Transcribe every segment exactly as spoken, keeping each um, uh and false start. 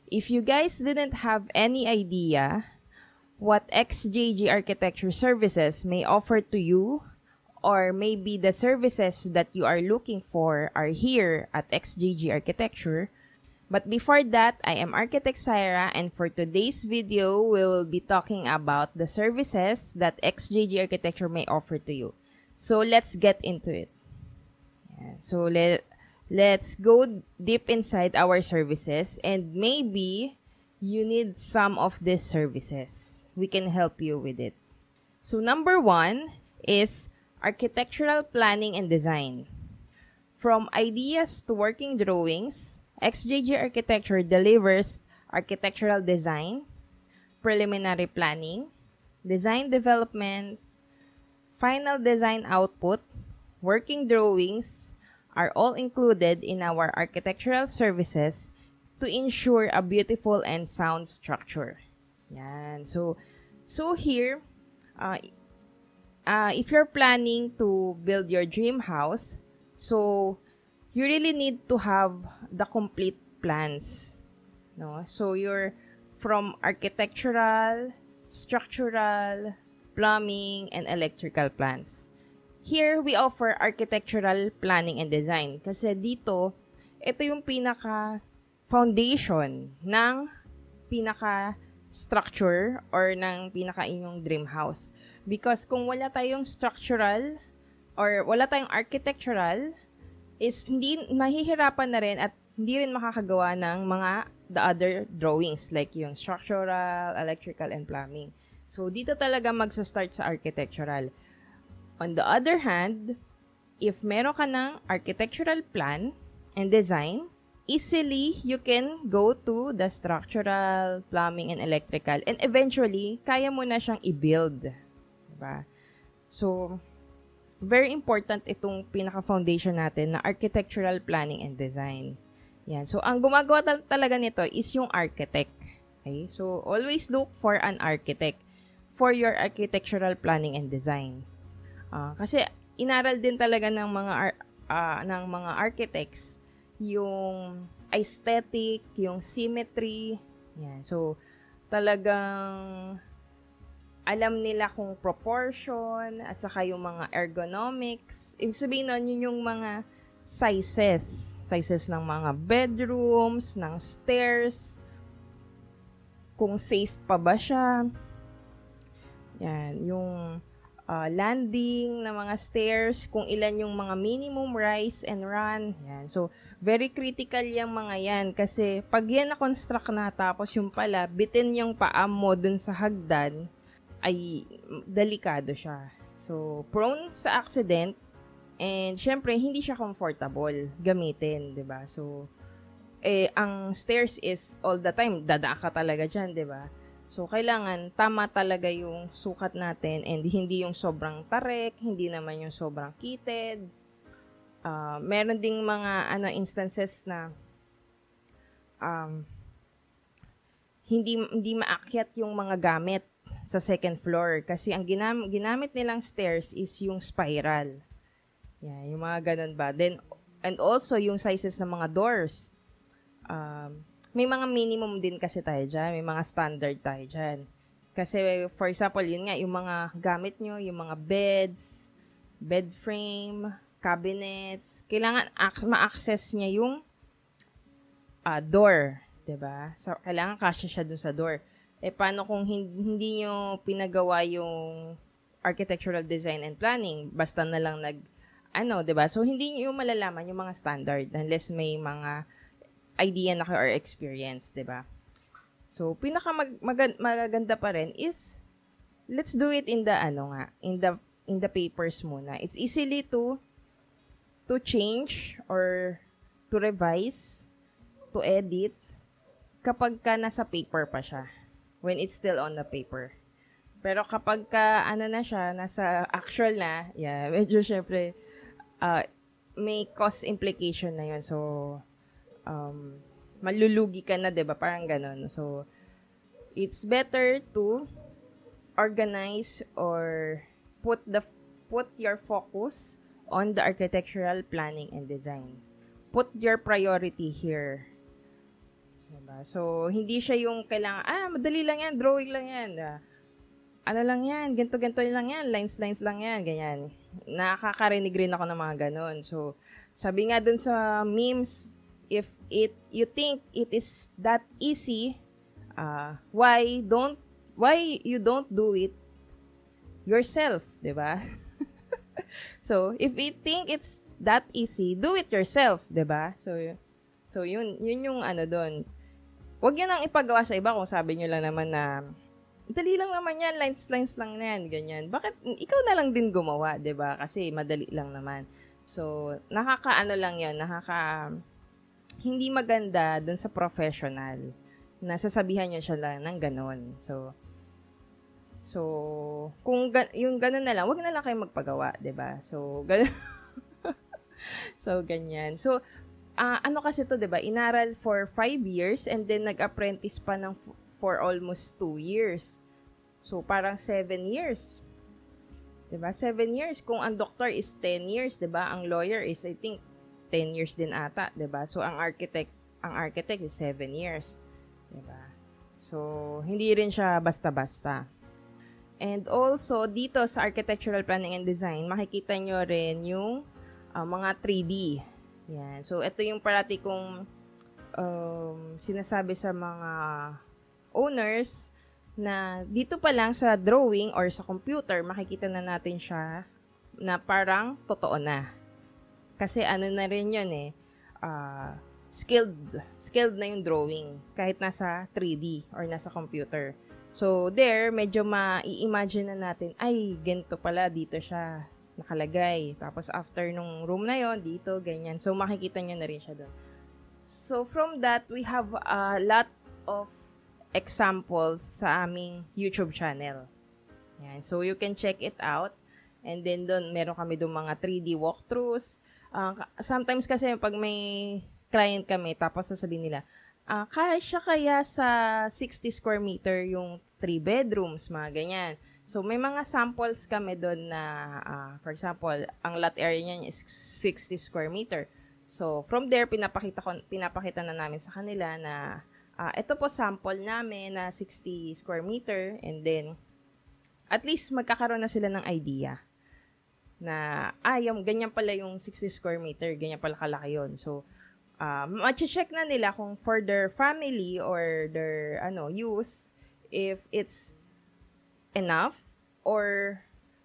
If you guys didn't have any idea what X J G Architecture Services may offer to you, or maybe the services that you are looking for are here at X J G Architecture. But before that, I am Architect Syra, and for today's video, we will be talking about the services that X J G Architecture may offer to you. So let's get into it. Yeah, so let let's go deep inside our services, and maybe you need some of these services. We can help you with it. So number one is architectural planning and design. From ideas to working drawings, X J G Architecture delivers architectural design, preliminary planning, design development, final design output, working drawings are all included in our architectural services to ensure a beautiful and sound structure. Yan. So, so here, uh, uh, if you're planning to build your dream house, so you really need to have the complete plans. No? So you're from architectural, structural, plumbing, and electrical plans. Here, we offer architectural planning and design. Kasi dito, ito yung pinaka foundation ng pinaka structure or ng pinaka inyong dream house. Because kung wala tayong structural or wala tayong architectural, is hindi mahihirapan na rin at hindi rin makakagawa ng mga the other drawings like yung structural, electrical, and plumbing. So, dito talaga magsa-start sa architectural. On the other hand, if meron ka ng architectural plan and design, easily you can go to the structural, plumbing, and electrical. And eventually, kaya mo na siyang i-build. Diba? So, very important itong pinaka-foundation natin na architectural planning and design. Yan. So, ang gumagawa tal- talaga nito is yung architect. Okay? So, always look for an architect for your architectural planning and design. Uh, kasi inaral din talaga ng mga ar- uh, ng mga architects yung aesthetic, yung symmetry. Yan. So, talagang alam nila kung proportion at saka yung mga ergonomics. Ibig sabihin nun, yun yung mga sizes. Sizes ng mga bedrooms, ng stairs, kung safe pa ba siya. Yan. Yung uh, landing ng mga stairs, kung ilan yung mga minimum rise and run. Yan. So, very critical yung mga yan. Kasi pag yan na-construct na tapos yung pala, bitin yung paa mo dun sa hagdan, ay delikado siya. So, prone sa accident, and syempre, hindi siya comfortable gamitin, di ba? So, eh, ang stairs is all the time, dadaan ka talaga dyan, di ba? So, kailangan tama talaga yung sukat natin and hindi yung sobrang tarek, hindi naman yung sobrang kitted. Uh, meron ding mga ano instances na um, hindi, hindi maakyat yung mga gamit sa second floor kasi ang ginam- ginamit nilang stairs is yung spiral. Yeah, yung mga ganun ba. Then, and also yung sizes ng mga doors. Um, may mga minimum din kasi tayo dyan. May mga standard tayo dyan. Kasi, for example, yun nga, yung mga gamit nyo, yung mga beds, bed frame, cabinets, kailangan ac- ma-access niya yung uh, door. Diba? So, kailangan kasya siya dun sa door. Eh, paano kung hindi, hindi nyo pinagawa yung architectural design and planning? Basta na lang nag, ano, diba? So, hindi nyo malalaman yung mga standard unless may mga idea na kayo or experience, diba? So, pinaka mag, mag, magaganda pa rin is, let's do it in the, ano nga, in the, in the papers muna. It's easily to, to change or to revise, to edit, kapag ka nasa paper pa siya. When it's still on the paper. Pero kapag ka, ano na siya, nasa actual na, yeah, medyo syempre, uh, may cost implication na yun. So, um, malulugi ka na, diba? Parang ganun. So, it's better to organize or put the put your focus on the architectural planning and design. Put your priority here. Diba? So, hindi siya yung kailangan, ah, madali lang yan, drawing lang yan. Ah, ano lang yan, ganto-ganto lang yan, lines-lines lang yan, ganyan. Nakakarinig rin ako ng mga ganon. So, sabi nga dun sa memes, if it you think it is that easy, uh, why don't why you don't do it yourself, 'di ba? So, if you think it's that easy, do it yourself, 'di ba? So, so yun, yun yung ano doon. Huwag yun ang ipagawa sa iba kung sabi nyo lang naman na dali lang naman yan, lines lines lang yan, ganyan. Bakit ikaw na lang din gumawa, 'di ba? Kasi madali lang naman. So, nakakaano lang 'yon, nakaka hindi maganda doon sa professional. Nasasabihan niya siya lang ng ganon. So, So, kung ga- yung gano'n na lang, wag na lang kayo magpagawa, 'di ba? So, gan- so ganyan. So, uh, ano kasi to, 'di ba? Inaral for five years and then nag-apprentice pa ng f- for almost two years. So, parang seven years. 'Di ba? seven years. Kung ang doctor is ten years, 'di ba? Ang lawyer is I think ten years din ata, 'di ba? So, ang architect, ang architect is seven years. 'Di ba? So, hindi rin siya basta-basta. And also, dito sa Architectural Planning and Design, makikita nyo rin yung uh, mga three D. Yan. So, ito yung parati kong um, sinasabi sa mga owners na dito pa lang sa drawing or sa computer, makikita na natin siya na parang totoo na. Kasi ano na rin yun eh, uh, skilled. Skilled na yung drawing kahit nasa three D or nasa computer. So, there, medyo ma-i-imagine na natin, ay, ganito pala, dito siya nakalagay. Tapos, after nung room na yon dito, ganyan. So, makikita nyo na rin siya doon. So, from that, we have a lot of examples sa aming YouTube channel. Yan. So, you can check it out. And then, doon, meron kami doon mga three D walkthroughs. Uh, sometimes kasi, pag may client kami, tapos sasabihin nila, Uh, kasya kaya sa sixty square meter yung three bedrooms, mga ganyan. So, may mga samples kami doon na, uh, for example, ang lot area niya is sixty square meter. So, from there, pinapakita, ko, pinapakita na namin sa kanila na uh, ito po sample namin na sixty square meter and then, at least magkakaroon na sila ng idea na, ah, yung, ganyan pala yung sixty square meter, ganyan pala kalaki yun. So, Uh, ma-check na nila kung for their family or their ano use if it's enough or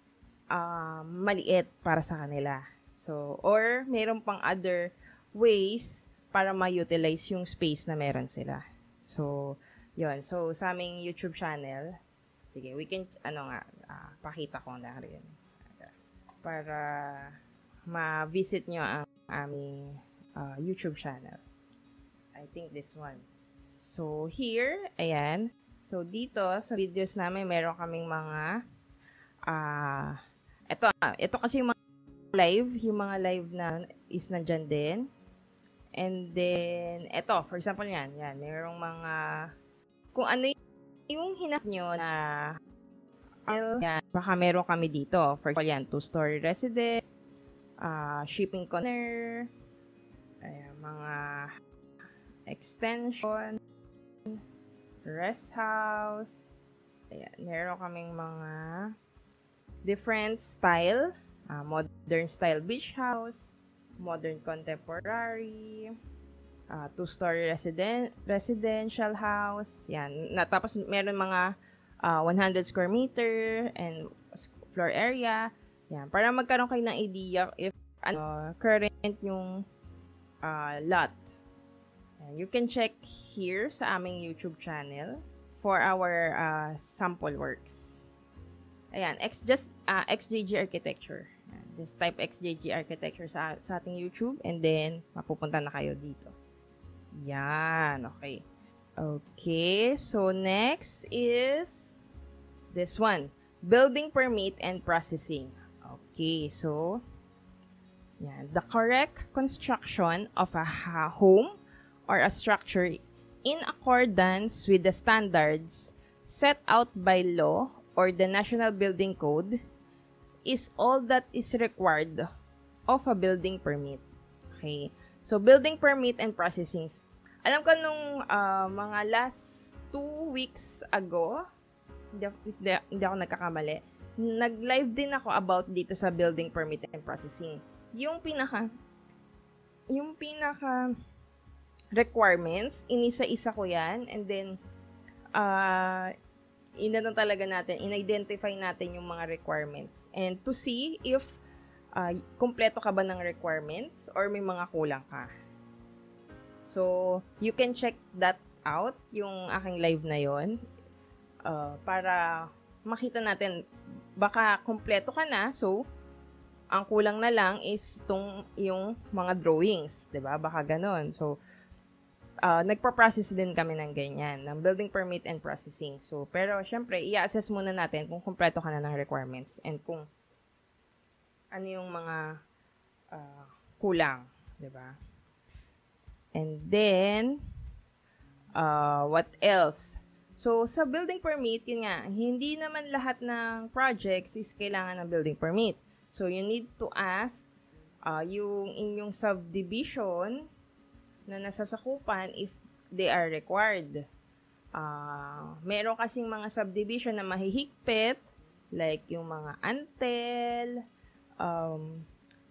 uh, maliit para sa kanila. So, or mayroon pang other ways para ma-utilize yung space na meron sila. So, yun. So, sa aming YouTube channel, sige, we can, ano nga, uh, pakita ko na rin para ma-visit nyo ang aming Uh, YouTube channel. I think this one. So, here, ayan. So, dito, sa videos namin, meron kaming mga uh, ito, ito kasi yung mga live, yung mga live na is nandyan din. And then, ito, for example yan, yan, merong mga, kung ano yung hinap nyo na, yan, baka meron kami dito. For example yan, two-story resident, uh, shipping container, ayan, mga extension, rest house. Ayan, meron kaming mga different style. Uh, modern style beach house, modern contemporary, uh, two-story resident, residential house. Yan. Na, tapos meron mga uh, one hundred square meter and floor area. Yan. Para magkaroon kayo ng idea if ano, current yung Uh, lot. And you can check here sa aming YouTube channel for our uh, sample works. Ayan, X, just uh, X J G Architecture. Ayan, just type X J G Architecture sa, sa ating YouTube and then mapupunta na kayo dito. Yan, okay. Okay, so next is this one. Building permit and processing. Okay, so yan. The correct construction of a home or a structure in accordance with the standards set out by law or the National Building Code is all that is required of a building permit. Okay. So, building permit and processing. Alam ko nung uh, mga last two weeks ago, hindi, hindi, hindi ako nagkakamali, nag-live din ako about dito sa building permit and processing. Yung pinaka, yung pinaka requirements, inisa-isa ko yan, and then, uh, inano talaga natin, in-identify natin yung mga requirements. And to see if uh, kumpleto ka ba ng requirements or may mga kulang ka. So, you can check that out, yung aking live na yon, uh, para makita natin, baka kumpleto ka na, so, ang kulang na lang is tong yung mga drawings, 'di ba? Baka ganon. So, uh, nagpa-process din kami ng ganyan, ng building permit and processing. So, pero syempre, i-assess muna natin kung kumpleto ka na ng requirements and kung ano yung mga uh, kulang, 'di ba? And then, uh, what else? So, sa building permit, yun nga, hindi naman lahat ng projects is kailangan ng building permit. So, you need to ask uh, yung inyong subdivision na nasasakupan if they are required. Uh, meron kasing mga subdivision na mahihigpit, like yung mga Antel, um,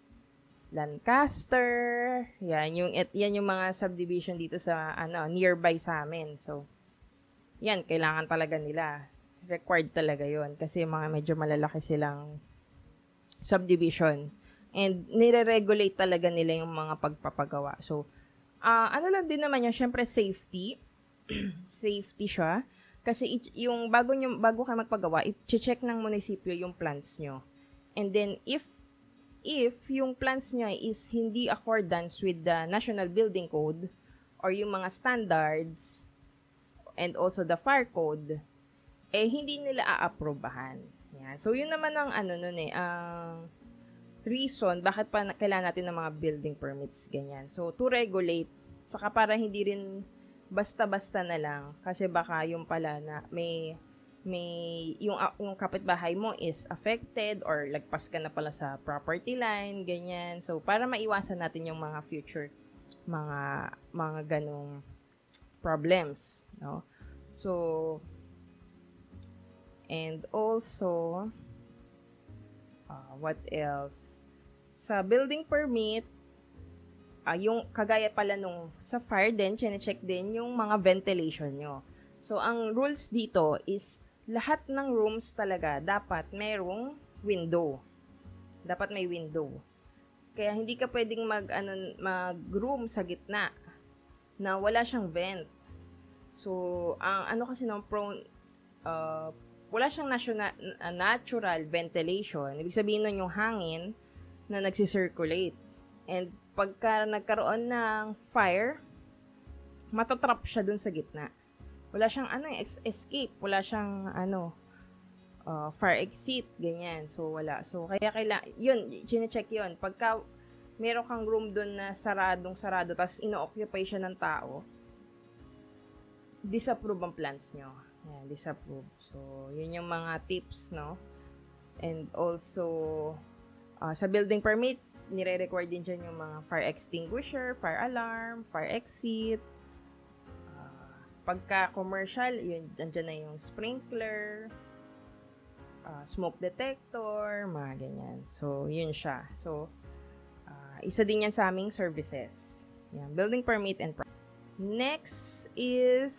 Lancaster, yan yung, yan yung mga subdivision dito sa ano nearby sa amin. So, yan, kailangan talaga nila. Required talaga yon kasi mga medyo malalaki silang subdivision. And nire-regulate talaga nila yung mga pagpapagawa. So, uh, ano lang din naman yun, syempre safety. Safety siya. Kasi yung bago, nyo, bago ka magpagawa, i-check ng munisipyo yung plans nyo. And then, if if yung plans nyo is hindi accordance with the National Building Code or yung mga standards and also the fire code, eh, hindi nila a-aprobahan. Yan. So, yun naman ang ano nun eh, ang reason bakit pa na, kailangan natin ng mga building permits, ganyan. So, to regulate, saka para hindi rin basta-basta na lang, kasi baka yung pala na may, may, yung, yung kapitbahay mo is affected or lagpas ka na pala sa property line, ganyan. So, para maiwasan natin yung mga future, mga, mga ganong problems, no? So, and also, uh, what else? Sa building permit, uh, yung kagaya pala nung sa fire din, chine-check din yung mga ventilation nyo. So, ang rules dito is lahat ng rooms talaga dapat mayroong window. Dapat may window. Kaya hindi ka pwedeng mag, ano, mag-room sa gitna na wala siyang vent. So, ang ano kasi nung prone, uh, wala siyang national, uh, natural ventilation. Ibig sabihin nun yung hangin na nagsisirculate. And pagka nagkaroon ng fire, matatrap siya dun sa gitna. Wala siyang ano, escape. Wala siyang ano, uh, fire exit, ganyan. So, wala. So, kaya kailangan, yun, chine-check yun. Pagka meron kang room dun na saradong-sarado, tapos ino-occupy siya ng tao, disapprove ang plans nyo. Yan, disapprove. So, yun yung mga tips, no? And also, uh, sa building permit, nire-require din dyan yung mga fire extinguisher, fire alarm, fire exit. Uh, pagka commercial, yun, dyan na yung sprinkler, uh, smoke detector, mga ganyan. So, yun siya. So, uh, isa din yan sa aming services. Yan, building permit and pro- Next is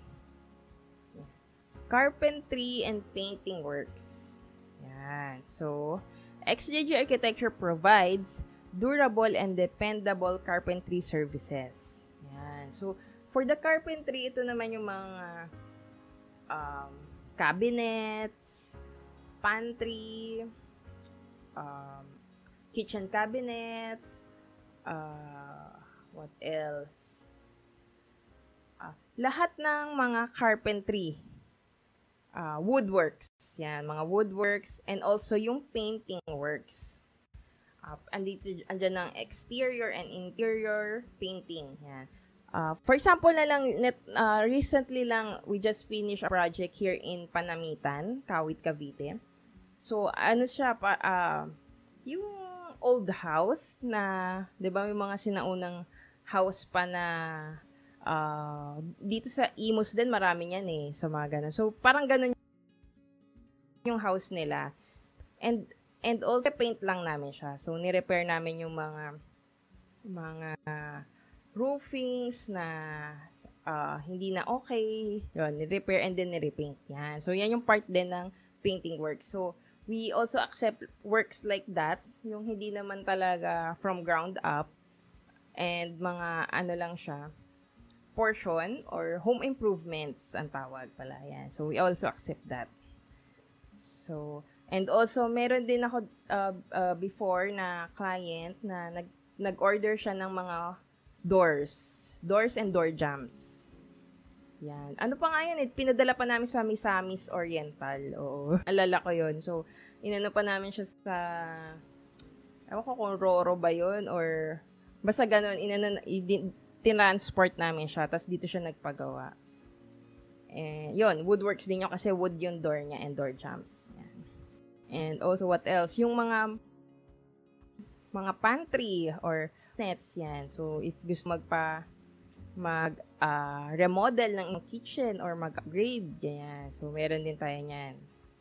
carpentry and painting works. Yan. So, X J G Architecture provides durable and dependable carpentry services. Yan. So, for the carpentry, ito naman yung mga um, cabinets, pantry, um, kitchen cabinet, uh, what else? Uh, lahat ng mga carpentry, uh, woodworks, yan, mga woodworks, and also yung painting works. Uh, andito, andyan ng exterior and interior painting, yan. Uh, for example na lang, net, uh, recently lang, we just finished a project here in Panamitan, Kawit, Cavite. So, ano siya, pa, uh, yung old house na, di ba, may mga sinaunang house pa na Uh, dito sa Imus din, marami yan eh, sa mga ganun. So, parang ganun yung house nila. And, and also, paint lang namin siya. So, ni-repair namin yung mga, mga roofings na uh, hindi na okay. Yun, ni-repair and then ni-repaint. Yan. So, yan yung part din ng painting work. So, we also accept works like that, yung hindi naman talaga from ground up, and mga ano lang siya, portion or home improvements ang tawag pala. Yan. So, we also accept that. So, and also, meron din ako uh, uh, before na client na nag, nag-order siya ng mga doors. Doors and door jambs. Yan. Ano pa nga yan eh? Pinadala pa namin sa Misamis Oriental. Oo. Alala ko yun. So, inano pa namin siya sa, ewan ko kung Roro ba yun or basta ganun, inano, tinransport namin siya. Tapos dito siya nagpagawa. Eh, yun, woodworks din yun kasi wood yung door niya and door jambs. Yan. And also, what else? Yung mga mga pantry or nets, yan. So, if gusto magpa mag uh, remodel ng kitchen or mag-upgrade, ganyan. So, meron din tayo niyan.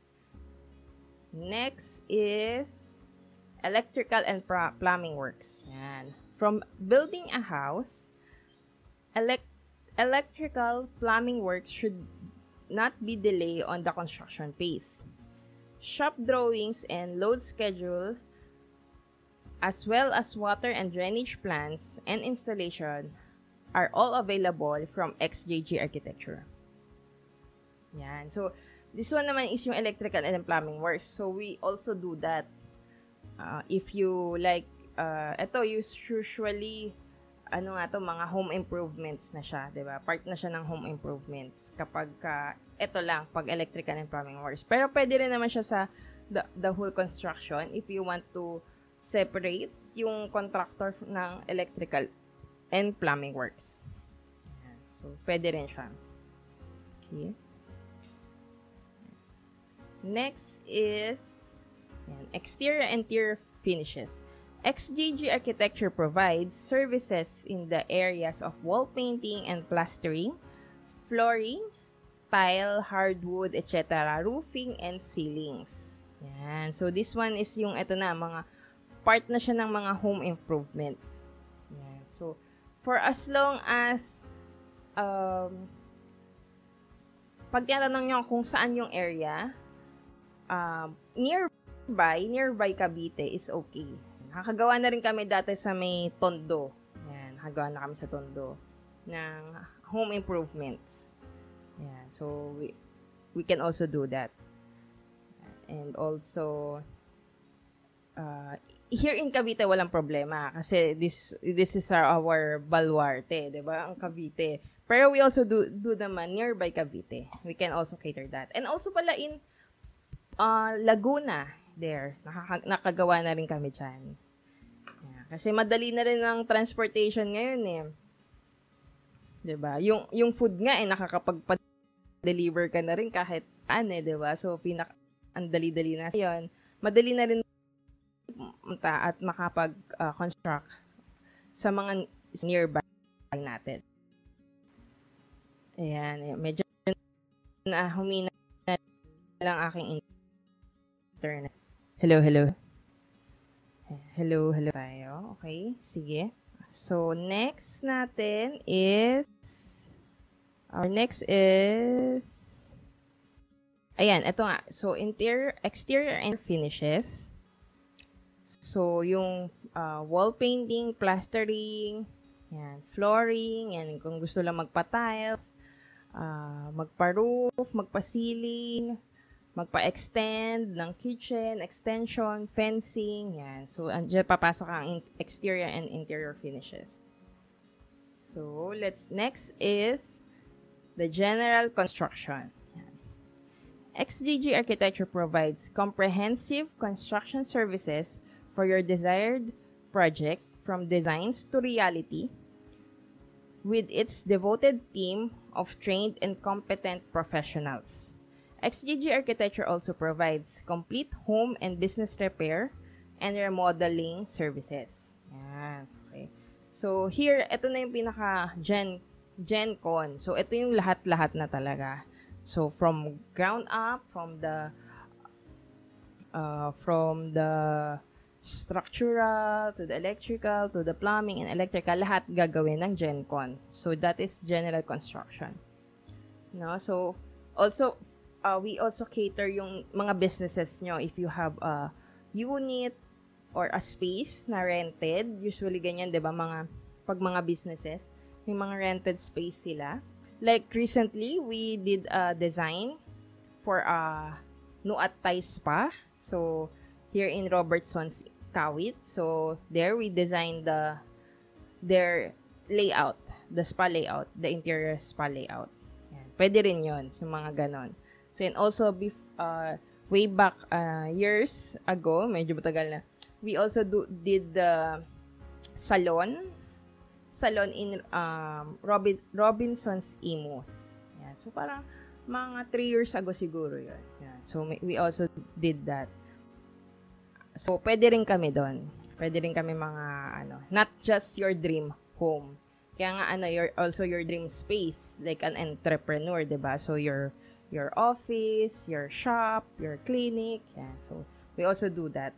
Next is electrical and plumbing works. Yan. From building a house, elect electrical plumbing works should not be delayed on the construction phase. Shop drawings and load schedule, as well as water and drainage plans and installation, are all available from X J G Architecture. Yan. So, this one naman is yung electrical and plumbing works. So, we also do that. Uh, if you like, uh, ito usually, ano nga to, mga home improvements na siya, diba? Part na siya ng home improvements kapag ka, ito lang, pag electrical and plumbing works. Pero pwede rin naman siya sa the, the whole construction if you want to separate yung contractor ng electrical and plumbing works. Ayan. So, pwede rin siya. Okay. Next is ayan, exterior and interior finishes. X J G Architecture provides services in the areas of wall painting and plastering, flooring, tile, hardwood, et cetera, roofing, and ceilings. Yan. So, this one is yung, ito na, mga part na siya ng mga home improvements. Yan. So, for as long as, um, pag tinatanong nyo kung saan yung area, um, nearby, nearby Cavite is okay. Nakakagawa na rin kami dati sa may Tondo. Yan, nakagawa na kami sa Tondo ng home improvements. Yan, so we, we can also do that. And also, uh, here in Cavite, walang problema kasi this this is our, our baluarte, 'di ba? Ang Cavite. Pero we also do do naman nearby Cavite. We can also cater that. And also pala in uh, Laguna, there, nakaka- nakagawa na rin kami dyan. Yeah, kasi madali na rin ang transportation ngayon eh. 'Di ba? Yung yung food nga eh nakakapag-deliver ka na rin kahit saan eh, 'di ba? So pinak ang dali-dali na 'yon. Madali na rin at makapag-construct uh, sa mga nearby natin. Ayan, medyo na humina lang aking internet. Hello, hello. Hello, hello tayo. Okay, sige. So, next natin is our next is ayan, ito nga. So, interior, exterior and finishes. So, yung uh, wall painting, plastering, yan, flooring, yan, kung gusto lang magpa-tiles, uh, magpa-roof, magpa-ceiling, magpa-extend ng kitchen, extension, fencing, yan. So, andyan papasok ang in- exterior and interior finishes. So, let's, next is the general construction. Yan. X J G Architecture provides comprehensive construction services for your desired project from designs to reality with its devoted team of trained and competent professionals. X J G Architecture also provides complete home and business repair and remodeling services. Yan. Okay. So, here, ito na yung pinaka-gen GenCon. So, ito yung lahat-lahat na talaga. So, from ground up, from the uh, from the structural, to the electrical, to the plumbing and electrical, lahat gagawin ng GenCon. So, that is general construction. No? So, also, uh, we also cater yung mga businesses nyo. If you have a unit or a space na rented, usually ganyan, di ba, mga, pag mga businesses, may mga rented space sila. Like, recently, we did a design for a Nuat Thai Spa. So, here in Robertson's Kawit. So, there we designed the their layout, the spa layout, the interior spa layout. Yan. Pwede rin yun, so mga ganon. So, and also, bef- uh, way back uh, years ago, medyo matagal na, we also do, did the salon, salon in um, Robin, Robinson's Imus. Yan. So, parang mga three years ago siguro yun. Yan. So, we also did that. So, pwede rin kami doon. Pwede rin kami mga, ano, not just your dream home. Kaya nga, ano, your, also your dream space, like an entrepreneur, diba? So, your, your office, your shop, your clinic, yan. So, we also do that.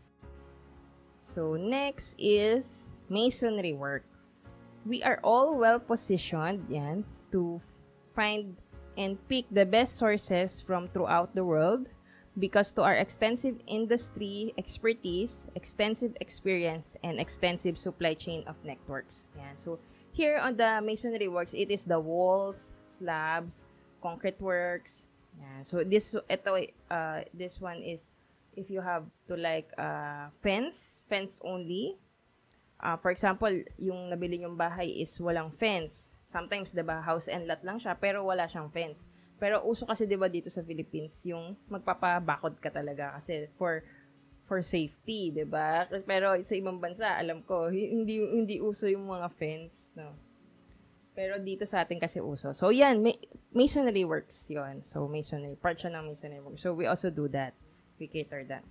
So, next is masonry work. We are all well-positioned, yan, to find and pick the best sources from throughout the world, because to our extensive industry expertise, extensive experience, and extensive supply chain of networks. Yan. So, here on the masonry works, it is the walls, slabs, concrete works. Yan. So, this ito, uh, this one is if you have to like uh, fence, fence only. Uh, for example, yung nabili yung bahay is walang fence. Sometimes, diba, house and lot lang siya, pero wala siyang fence. Pero uso kasi 'di ba dito sa Philippines yung magpapabakod ka talaga kasi for for safety, 'di ba? Pero sa ibang bansa, alam ko, hindi hindi uso yung mga fence, no. Pero dito sa atin kasi uso. So yan, may, masonry works 'yon. So masonry, part siya ng masonry works. So we also do that. We cater that.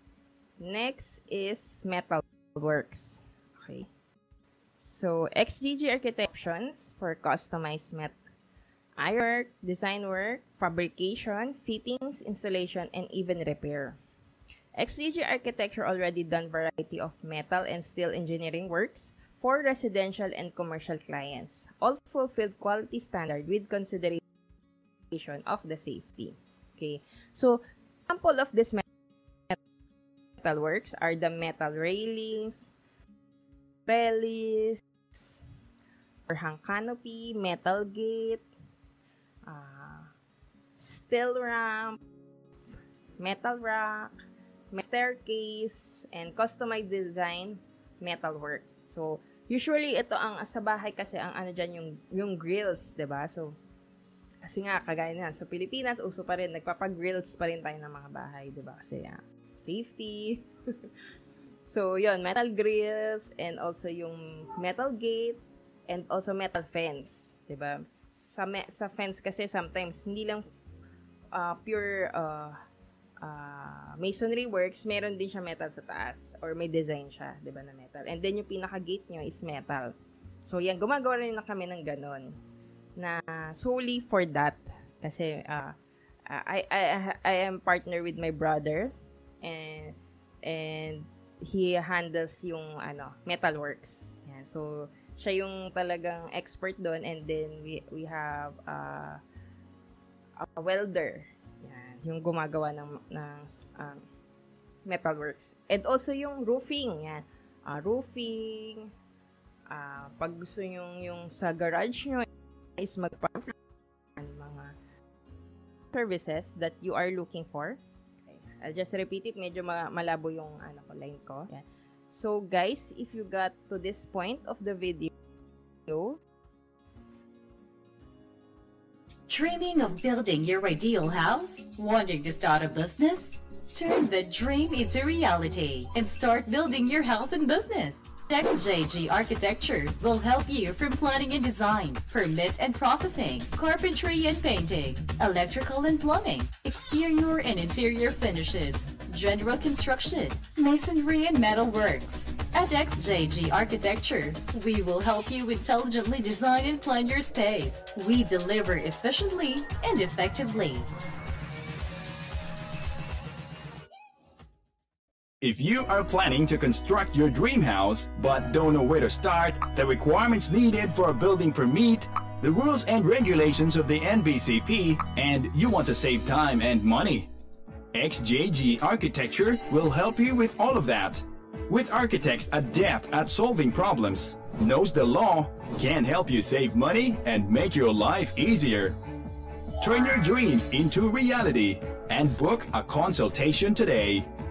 Next is metal works. Okay. So X G G Architect options for customized metal ironwork, design work, fabrication, fittings, installation, and even repair. X G G Architecture already done variety of metal and steel engineering works for residential and commercial clients. All fulfilled quality standard with consideration of the safety. Okay, so example of this metal works are the metal railings, trellis, hang canopy, metal gate, Uh, steel ramp, metal rack, staircase, and customized design metal works. So, usually, ito ang sa bahay kasi ang ano dyan yung, yung grills, diba? So, kasi nga, kagaya na, sa Pilipinas, uso pa rin, nagpapag-grills pa rin tayo ng mga bahay, diba? Kasi, yeah, safety. So, yon metal grills, and also yung metal gate, and also metal fence, diba? Sa, me- sa fence kasi sometimes hindi lang uh, pure uh, uh, masonry works, meron din siya metal sa taas or may design siya, 'di ba, na metal. And then yung pinaka-gate nyo is metal. So yan, gumagawa rin na kami ng ganon na solely for that kasi uh, I, I I am partner with my brother and and he handles yung ano metal works. Yan. So siya yung talagang expert doon, and then we we have uh, a welder. Yan, yung gumagawa ng ng um, metalworks. And also yung roofing, yan. Uh, roofing, uh, pag gusto yung yung sa garage nyo is magpa- mga services that you are looking for. Okay. I'll just repeat it, medyo malabo yung ano ko line ko. Yan. So, guys, if you got to this point of the video, dreaming of building your ideal house? Wanting to start a business? Turn the dream into reality and start building your house and business. X J G Architecture will help you from planning and design, permit and processing, carpentry and painting, electrical and plumbing, exterior and interior finishes, general construction, masonry and metal works. At X J G Architecture, we will help you intelligently design and plan your space. We deliver efficiently and effectively. If you are planning to construct your dream house but don't know where to start, the requirements needed for a building permit, the rules and regulations of the N B C P, and you want to save time and money, X J G Architecture will help you with all of that. With architects adept at solving problems, knows the law, can help you save money and make your life easier. Turn your dreams into reality and book a consultation today.